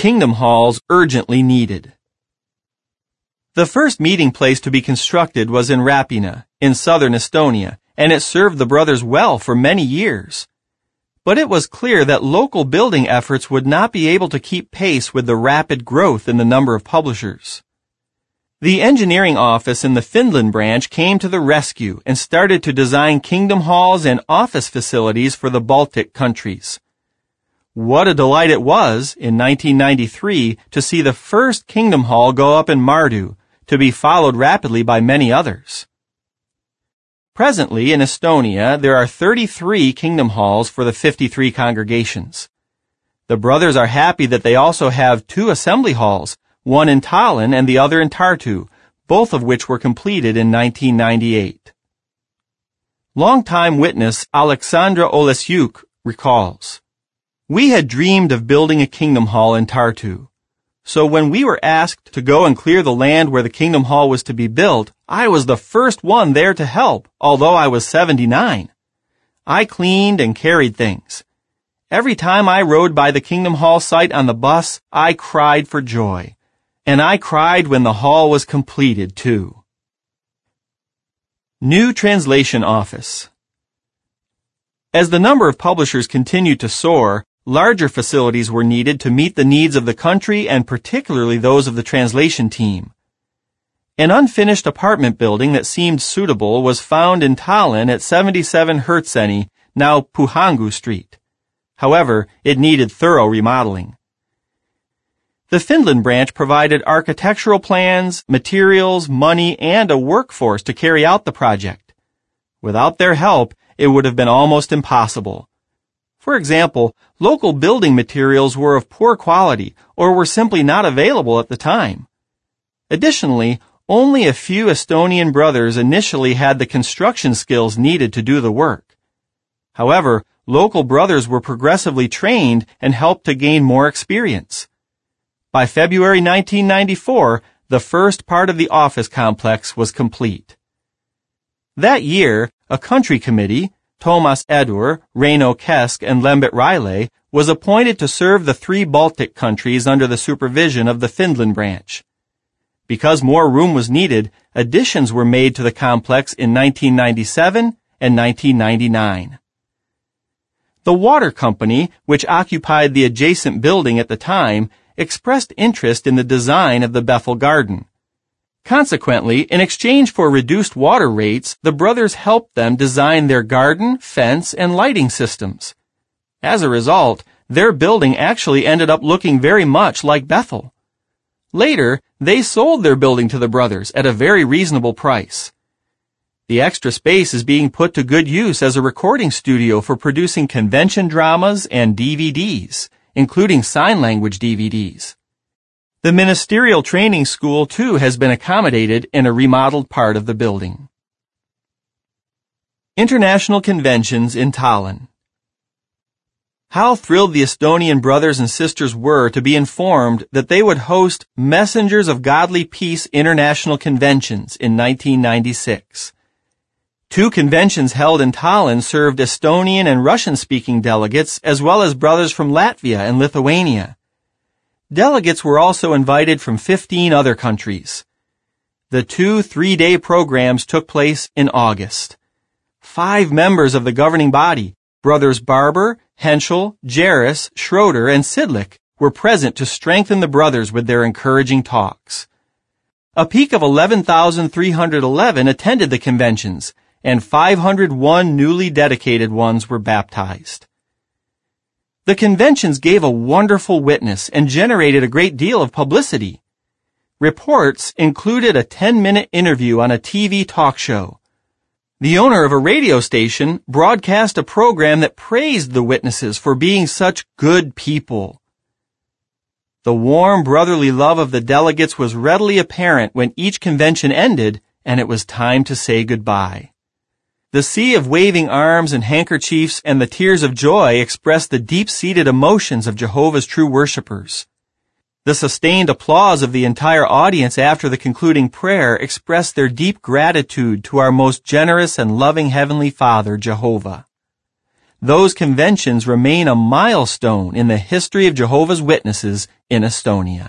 kingdom halls urgently needed. The first meeting place to be constructed was in Rapina, in southern Estonia, and it served the brothers well for many years. But it was clear that local building efforts would not be able to keep pace with the rapid growth in the number of publishers. The engineering office in the Finland branch came to the rescue and started to design kingdom halls and office facilities for the Baltic countries. What a delight it was, in 1993, to see the first kingdom hall go up in Mardu, to be followed rapidly by many others. Presently, in Estonia, there are 33 kingdom halls for the 53 congregations. The brothers are happy that they also have 2 assembly halls, one in Tallinn and the other in Tartu, both of which were completed in 1998. Longtime witness Alexandra Olesiuk recalls, "We had dreamed of building a kingdom hall in Tartu. So when we were asked to go and clear the land where the kingdom hall was to be built, I was the first one there to help, although I was 79. I cleaned and carried things. Every time I rode by the kingdom hall site on the bus, I cried for joy. And I cried when the hall was completed, too." New Translation Office. As the number of publishers continued to soar, larger facilities were needed to meet the needs of the country and particularly those of the translation team. An unfinished apartment building that seemed suitable was found in Tallinn at 77 Hertseni, now Puhangu Street. However, it needed thorough remodeling. The Finland branch provided architectural plans, materials, money, and a workforce to carry out the project. Without their help, it would have been almost impossible. For example, local building materials were of poor quality or were simply not available at the time. Additionally, only a few Estonian brothers initially had the construction skills needed to do the work. However, local brothers were progressively trained and helped to gain more experience. By February 1994, the first part of the office complex was complete. That year, a country committee, Thomas Edur, Reino Kesk, and Lembit Riley, was appointed to serve the 3 Baltic countries under the supervision of the Finland branch. Because more room was needed, additions were made to the complex in 1997 and 1999. The water company, which occupied the adjacent building at the time, expressed interest in the design of the Bethel Garden. Consequently, in exchange for reduced water rates, the brothers helped them design their garden, fence, and lighting systems. As a result, their building actually ended up looking very much like Bethel. Later, they sold their building to the brothers at a very reasonable price. The extra space is being put to good use as a recording studio for producing convention dramas and DVDs, including sign language DVDs. The ministerial training school, too, has been accommodated in a remodeled part of the building. International Conventions in Tallinn. How thrilled the Estonian brothers and sisters were to be informed that they would host Messengers of Godly Peace International Conventions in 1996. 2 conventions held in Tallinn served Estonian and Russian-speaking delegates as well as brothers from Latvia and Lithuania. Delegates were also invited from 15 other countries. The 2 3-day programs took place in August. 5 members of the governing body, brothers Barber, Henschel, Jaris, Schroeder, and Sidlik, were present to strengthen the brothers with their encouraging talks. A peak of 11,311 attended the conventions, and 501 newly dedicated ones were baptized. The conventions gave a wonderful witness and generated a great deal of publicity. Reports included a 10-minute interview on a TV talk show. The owner of a radio station broadcast a program that praised the witnesses for being such good people. The warm brotherly love of the delegates was readily apparent when each convention ended and it was time to say goodbye. The sea of waving arms and handkerchiefs and the tears of joy expressed the deep-seated emotions of Jehovah's true worshipers. The sustained applause of the entire audience after the concluding prayer expressed their deep gratitude to our most generous and loving Heavenly Father, Jehovah. those conventions remain a milestone in the history of Jehovah's Witnesses in Estonia.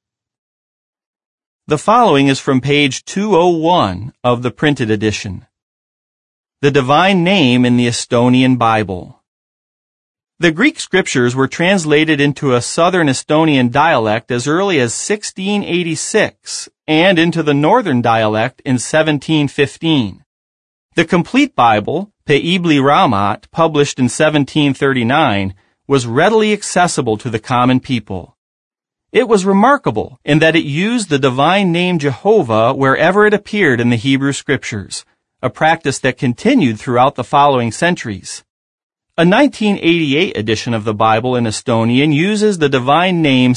The following is from page 201 of the printed edition. The Divine Name in the Estonian Bible. The Greek scriptures were translated into a southern Estonian dialect as early as 1686 and into the northern dialect in 1715. The complete Bible, Peibli Raamat, published in 1739, was readily accessible to the common people. It was remarkable in that it used the divine name Jehovah wherever it appeared in the Hebrew scriptures, a practice that continued throughout the following centuries. A 1988 edition of the Bible in Estonian uses the divine name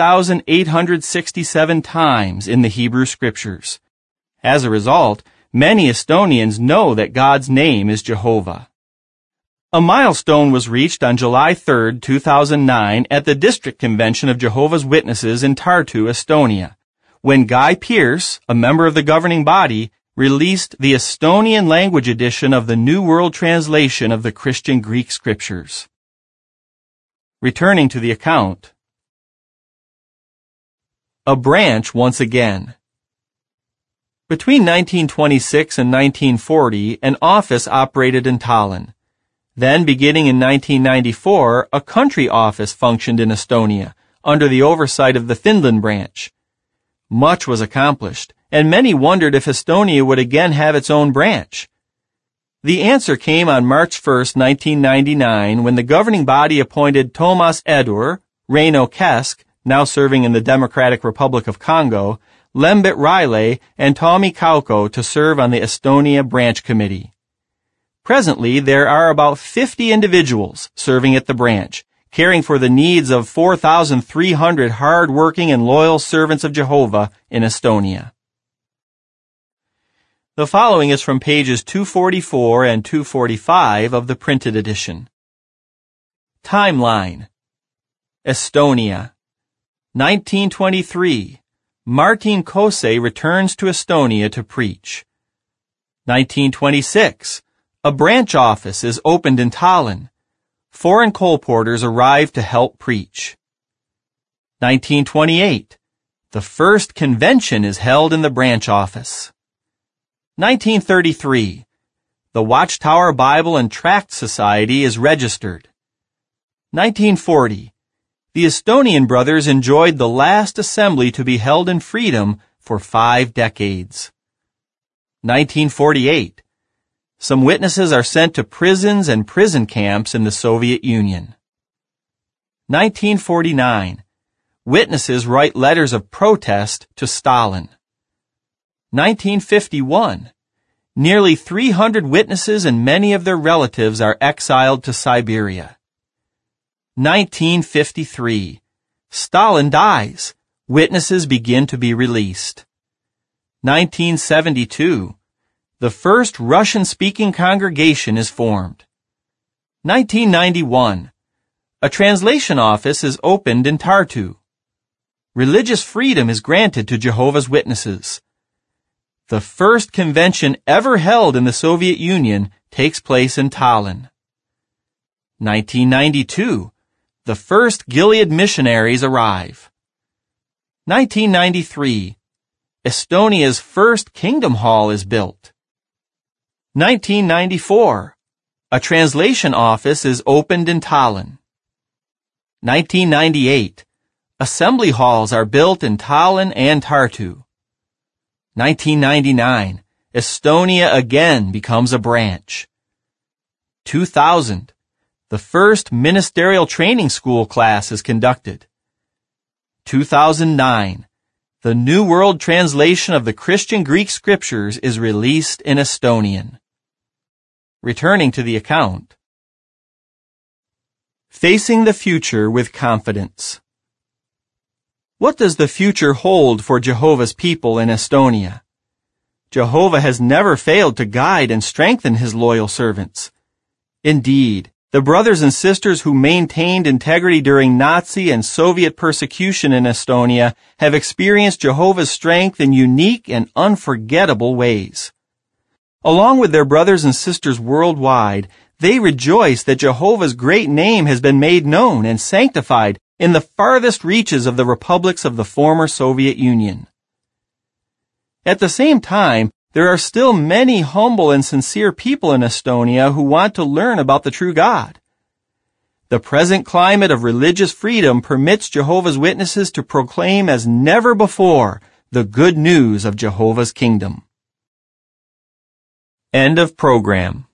6,867 times in the Hebrew scriptures. As a result, many Estonians know that God's name is Jehovah. A milestone was reached on July 3, 2009 at the District Convention of Jehovah's Witnesses in Tartu, Estonia, when Guy Pearce, a member of the governing body, released the Estonian language edition of the New World Translation of the Christian Greek Scriptures. Returning to the account. A branch once again. Between 1926 and 1940, an office operated in Tallinn. Then, beginning in 1994, a country office functioned in Estonia, under the oversight of the Finland branch. Much was accomplished, and many wondered if Estonia would again have its own branch. The answer came on March 1, 1999, when the governing body appointed Toomas Edur, Reino Kesk, now serving in the Democratic Republic of Congo, Lembit Riley, and Tommy Kauko to serve on the Estonia Branch Committee. Presently, there are about 50 individuals serving at the branch, caring for the needs of 4,300 hard-working and loyal servants of Jehovah in Estonia. The following is from pages 244 and 245 of the printed edition. Timeline. Estonia. 1923. Martin Kose returns to Estonia to preach. 1926. A branch office is opened in Tallinn. Foreign colporteurs arrive to help preach. 1928. The first convention is held in the branch office. 1933. The Watchtower Bible and Tract Society is registered. 1940. The Estonian brothers enjoyed the last assembly to be held in freedom for 5 decades. 1948. Some witnesses are sent to prisons and prison camps in the Soviet Union. 1949. Witnesses write letters of protest to Stalin. 1951. Nearly 300 witnesses and many of their relatives are exiled to Siberia. 1953. Stalin dies. Witnesses begin to be released. 1972. The first Russian-speaking congregation is formed. 1991. A translation office is opened in Tartu. Religious freedom is granted to Jehovah's Witnesses. The first convention ever held in the Soviet Union takes place in Tallinn. 1992. The first Gilead missionaries arrive. 1993. Estonia's first Kingdom Hall is built. 1994. A translation office is opened in Tallinn. 1998. Assembly halls are built in Tallinn and Tartu. 1999. Estonia again becomes a branch. 2000. The first ministerial training school class is conducted. 2009. The New World Translation of the Christian Greek Scriptures is released in Estonian. Returning to the account. Facing the future with confidence. What does the future hold for Jehovah's people in Estonia? Jehovah has never failed to guide and strengthen his loyal servants. Indeed, the brothers and sisters who maintained integrity during Nazi and Soviet persecution in Estonia have experienced Jehovah's strength in unique and unforgettable ways. Along with their brothers and sisters worldwide, They rejoice that Jehovah's great name has been made known and sanctified in the farthest reaches of the republics of the former Soviet Union. At the same time, there are still many humble and sincere people in Estonia who want to learn about the true God. The present climate of religious freedom permits Jehovah's Witnesses to proclaim as never before the good news of Jehovah's kingdom. End of program.